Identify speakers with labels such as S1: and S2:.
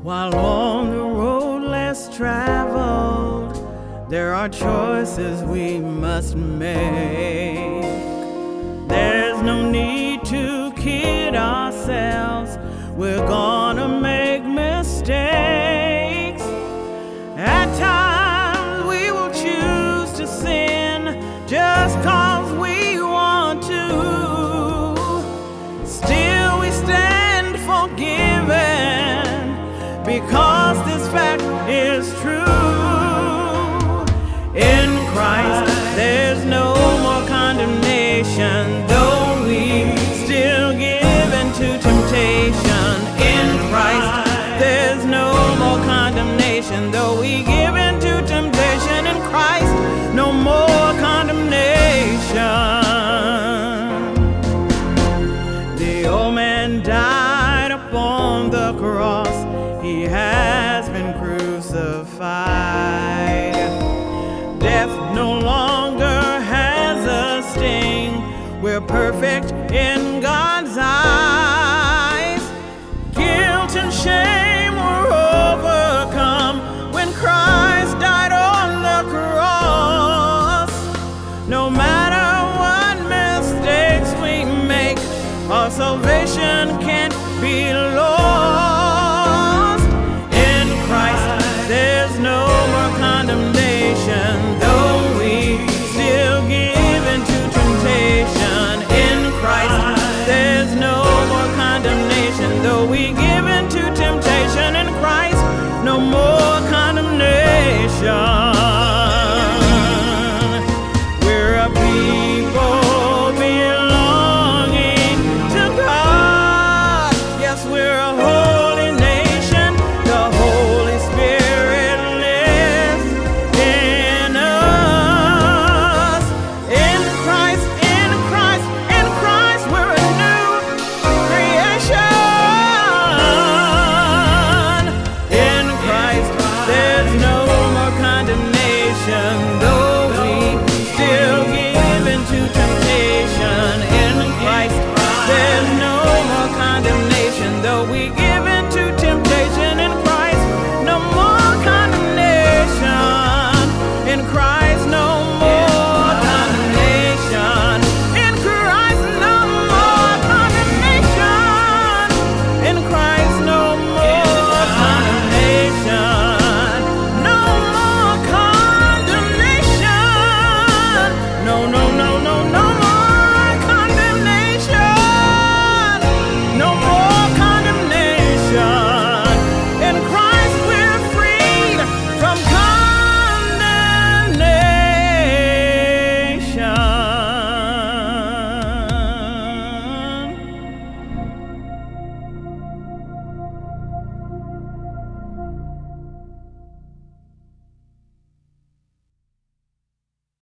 S1: While on the road less traveled, there are choices we must make. There's no need to kid ourselves, we're gonna make mistakes. At times we will choose to sin just cause we want to. Still we stand forgiven, because this fact is true. In Christ there's no more condemnation, though we still give into temptation. In Christ there's no more condemnation, though we give into temptation. In Christ no more condemnation. The old man died upon the cross, he has been crucified. Death no longer has a sting, we're perfect in God's eyes. Guilt and shame were overcome when Christ died on the cross. No matter what mistakes we make, our salvation can't be lost.